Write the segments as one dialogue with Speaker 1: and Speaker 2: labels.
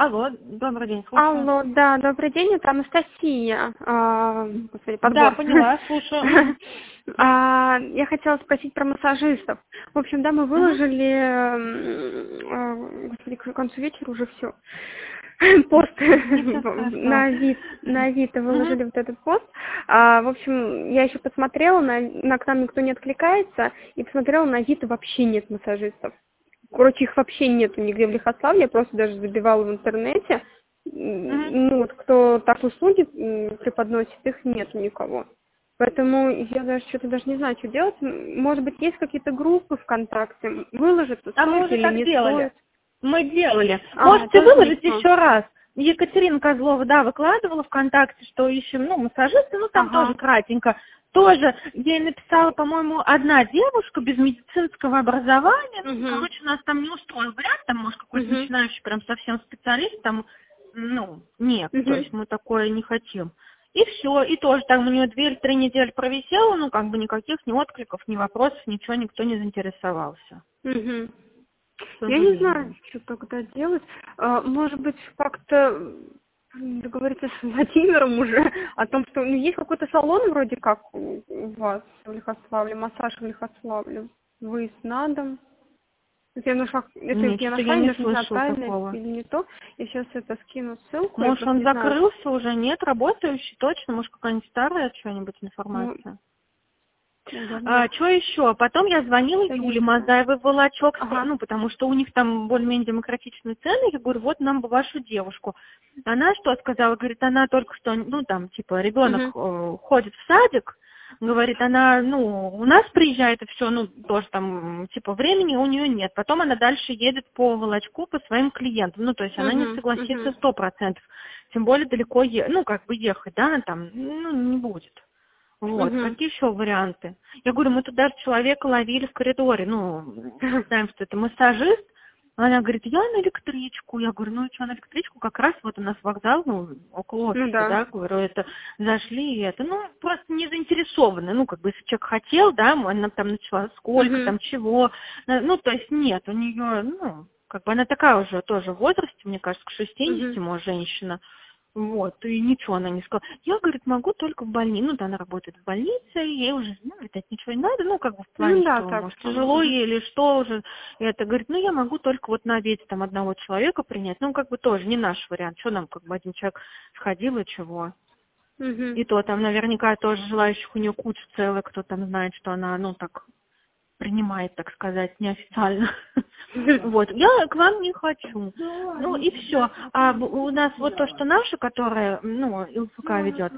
Speaker 1: Алло, добрый день, слушаю.
Speaker 2: Алло, да, добрый день, это Анастасия. Господи, подбор.
Speaker 1: Да, поняла, слушаю.
Speaker 2: Я хотела спросить про массажистов. В общем, да, мы выложили, господи, к концу вечера уже все. Пост на Авито выложили вот этот пост. В общем, я еще посмотрела, к нам никто не откликается, и посмотрела, на Авито вообще нет массажистов. Короче, их вообще нету нигде в Лихославле, я просто даже забивала в интернете. Ну, вот кто так услуги преподносит, их нет никого. Поэтому я даже не знаю, что делать. Может быть, есть какие-то группы ВКонтакте? Выложить,
Speaker 1: мы
Speaker 2: стоит
Speaker 1: уже
Speaker 2: или
Speaker 1: так
Speaker 2: не
Speaker 1: делали.
Speaker 2: стоит?
Speaker 1: Мы делали. Можете выложить еще раз. Екатерина Козлова, да, выкладывала ВКонтакте, что ищем, массажисты, там тоже кратенько. Тоже ей написала, по-моему, одна девушка без медицинского образования. Короче, у нас там не устроил вариант, там, может, какой-то начинающий прям совсем специалист, там, нет, то есть мы такое не хотим. И все, и тоже там у нее 2 или 3 недели провисело, никаких ни откликов, ни вопросов, ничего, никто не заинтересовался.
Speaker 2: Я не знаю, что тогда делать. Может быть, как-то договориться с Владимиром уже о том, что есть какой-то салон вроде как у вас в Лихославле, массаж в Лихославле, выезд на дом. Я нашла, я нашла,
Speaker 1: не
Speaker 2: даже не знаю, правильно
Speaker 1: такого.
Speaker 2: или не то. Я сейчас скину ссылку.
Speaker 1: Может, он закрылся уже, нет, работающий, точно, может, какая-нибудь старая что-нибудь информация. Что еще? Потом я звонила Юле Мазаевой в Волочок, потому что у них там более-менее демократичные цены. Я говорю, вот нам бы вашу девушку. Она что сказала? Говорит, она только что, ребенок ходит в садик. Говорит, она, у нас приезжает и все, тоже там, времени у нее нет. Потом она дальше едет по Волочку по своим клиентам. То есть она не согласится 100%. Тем более далеко, ехать, да, там, не будет. Какие еще варианты? Я говорю, мы тут даже человека ловили в коридоре, знаем, что это массажист. Она говорит, я на электричку. Я говорю, что на электричку? Как раз вот у нас вокзал, около офиса, да, говорю, это зашли, и это, просто не заинтересованы. Если человек хотел, да, она там начала, сколько там, чего. То есть нет, у нее, она такая уже тоже в возрасте, мне кажется, к 60, может, женщина. И ничего она не сказала. Я, говорит, могу только в больнице. Она работает в больнице, ей уже, видать, ничего не надо. В плане, что, может, тяжело ей или что уже. И это, говорит, я могу только на обеде там одного человека принять. Тоже не наш вариант. Что нам, один человек сходил и чего. И то там наверняка тоже желающих у нее куча целая, кто там знает, что она, так принимает, так сказать, неофициально. Я к вам не хочу. И все. А у нас вот то, что наша, которая, ЛФК ведет,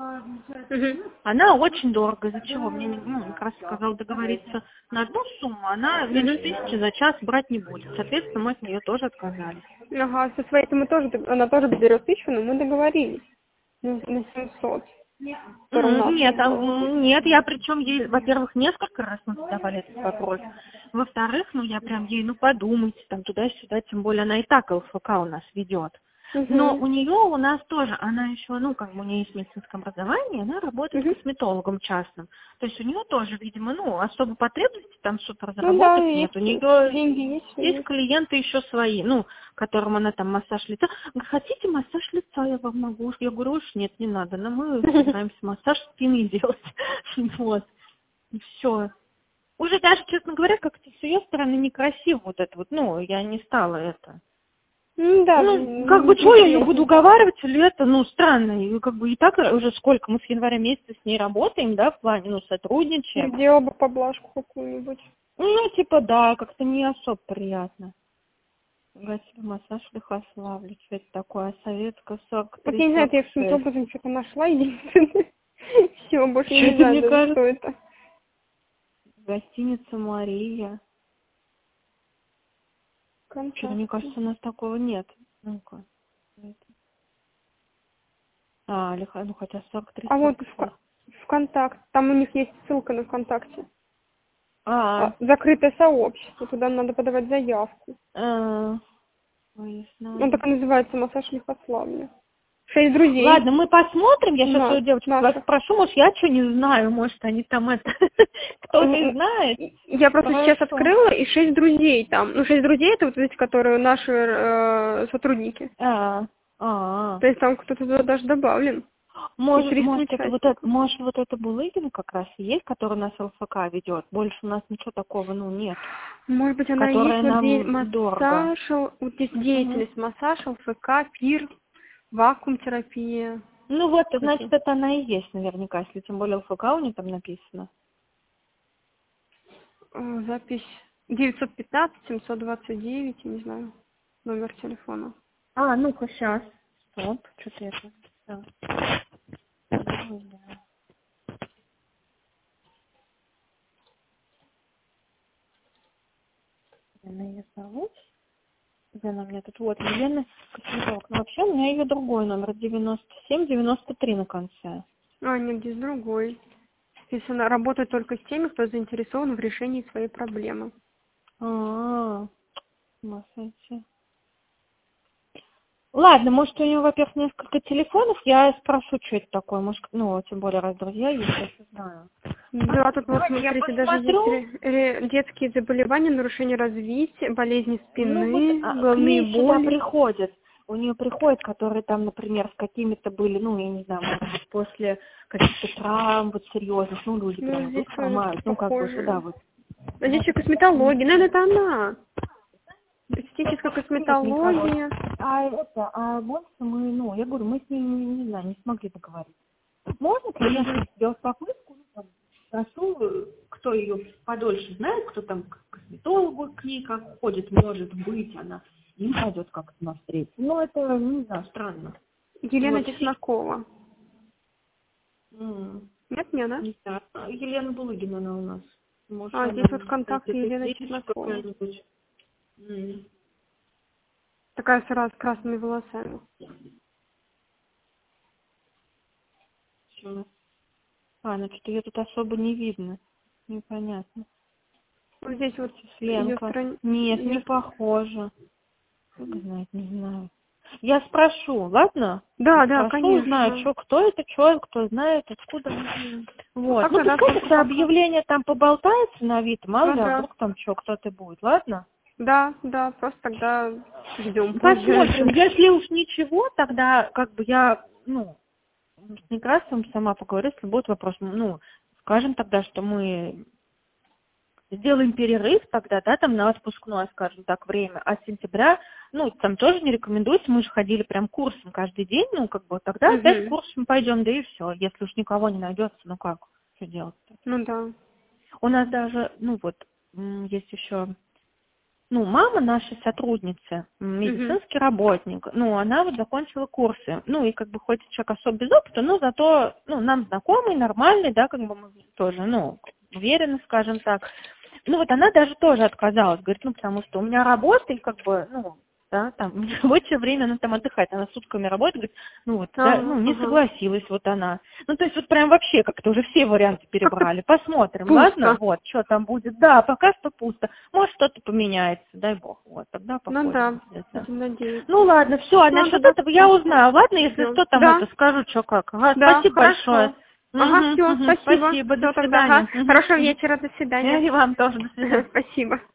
Speaker 1: она очень дорого. Из-за чего? Мне как раз сказал договориться на одну сумму, она меньше 1000 за час брать не будет. Соответственно, мы от нее тоже отказались.
Speaker 2: Со своей она тоже берет 1000, но мы договорились на 700.
Speaker 1: Нет, я причем ей, во-первых, несколько раз мы задавали этот вопрос. Во-вторых, я прям ей, подумайте, там туда-сюда, тем более она и так ЛФК у нас ведет. Но у нее, у нас тоже, она еще, у нее есть медицинское образование, она работает косметологом частным. То есть у нее тоже, видимо, особо потребности там что-то разработать нет. У нее есть клиенты еще свои, которым она там массаж лица. Хотите массаж лица, я вам могу. Я говорю, уж нет, не надо, но мы собираемся массаж спины делать. И все. Уже даже, честно говоря, как-то с ее стороны некрасиво вот это вот, я не стала это. Что я ее буду уговаривать, или это, странно. И так уже сколько, мы с января месяца с ней работаем, да, в плане, сотрудничаем.
Speaker 2: Сделала бы поблажку какую-нибудь.
Speaker 1: Да, как-то не особо приятно. Гостевой массаж в Лихославле, что это такое, советская 43.
Speaker 2: Я не знаю, я каким-то образом что-то нашла, единственное. Все, больше не знаю, что это.
Speaker 1: Гостиница «Мария». Что-то, мне кажется, у нас такого нет. Ну-ка. Хотя 43.
Speaker 2: А вот ВКонтакте, там у них есть ссылка на ВКонтакте. Закрытое сообщество, туда надо подавать заявку. Он так и называется, массаж Лихославля. 6 друзей.
Speaker 1: Ладно, мы посмотрим, я сейчас
Speaker 2: Да,
Speaker 1: свою девочку вас спрошу, может, я что не знаю, может, они там это, кто-то знает.
Speaker 2: Я просто сейчас открыла, и 6 друзей там. Ну, 6 друзей, это вот эти, которые наши сотрудники. То есть там кто-то туда даже добавлен.
Speaker 1: Может, вот это Булыгина как раз и есть, который нас ЛФК ведет. Больше у нас ничего такого, нет.
Speaker 2: Может быть, она есть, вот здесь массаж, вот здесь деятельность, массаж, ЛФК, пир, вакуум-терапия.
Speaker 1: Ну вот, значит, это она и есть наверняка, если тем более ЛФК у нее там написано.
Speaker 2: Запись 915-729, я не знаю, номер телефона.
Speaker 1: Ну-ка, сейчас. Стоп, что-то это... Она ее зовут. Где она у меня тут? Вот, Елена Косметолог. Но вообще у меня ее другой номер, 97-93 на конце.
Speaker 2: Нет, здесь другой. Если она работает только с теми, кто заинтересован в решении своей проблемы.
Speaker 1: Смотрите. Ладно, может, у него, во-первых, несколько телефонов, я спрошу, что это такое, может, тем более, раз друзья есть, я все знаю.
Speaker 2: Да, тут вот, смотрите, даже здесь детские заболевания, нарушение развития, болезни спины, головные боли.
Speaker 1: У нее приходят, которые там, например, с какими-то были, я не знаю, может быть, после каких-то травм, вот серьезных, люди прям вдруг ломают, сюда вот.
Speaker 2: А здесь еще косметология, наверное, это она. Эстетическая косметология.
Speaker 1: Больше мы, я говорю, мы с ней, не знаю, не смогли договориться. Можно, конечно, сделать попытку, спрошу, кто ее подольше знает, кто там к косметологу к ней как ходит, может быть, она им пойдет как-то навстречу. Это, не знаю, странно.
Speaker 2: Елена Чеснокова. Нет, не она?
Speaker 1: Не знаю. Елена Булыгина она у нас. Может,
Speaker 2: здесь вот контакт Елена Чеснокова. Такая сразу с красными волосами.
Speaker 1: Значит, ее тут особо не видно. Непонятно.
Speaker 2: Вот здесь вот
Speaker 1: Ленка. Нет, не похоже. Как знает, не знаю. Я спрошу, ладно?
Speaker 2: Да,
Speaker 1: конечно. Узнаю, кто это, кто знает, откуда. Вот. Пускай тогда объявление там поболтается на вид, мало ли, вдруг там кто-то будет, ладно?
Speaker 2: Да, просто тогда ждем.
Speaker 1: Посмотрим, если уж ничего, тогда я, с Некрасовым сама поговорю, если будет вопрос, скажем тогда, что мы сделаем перерыв тогда, там на отпускное, скажем так, время, а с сентября, там тоже не рекомендуется, мы же ходили прям курсом каждый день, тогда опять курсом пойдем, да и все, если уж никого не найдется, что делать-то?
Speaker 2: Да.
Speaker 1: У нас даже, есть еще... мама нашей сотрудницы, медицинский работник, она закончила курсы, и хоть человек особо без опыта, но зато, нам знакомый, нормальный, да, мы тоже, уверены, скажем так. Она даже тоже отказалась, говорит, потому что у меня работа, и там, рабочее время она там отдыхает, она сутками работает, говорит, не согласилась она. То есть прям вообще как-то уже все варианты перебрали, посмотрим, ладно, что там будет, да, пока что пусто, может что-то поменяется, дай бог, тогда посмотрим.
Speaker 2: Надеюсь.
Speaker 1: Ладно, все, насчет этого я узнаю, ладно, если что там это скажу, что как. Спасибо большое.
Speaker 2: Все, спасибо.
Speaker 1: До свидания.
Speaker 2: Хорошего вечера, до свидания.
Speaker 1: И вам тоже, до свидания.
Speaker 2: Спасибо.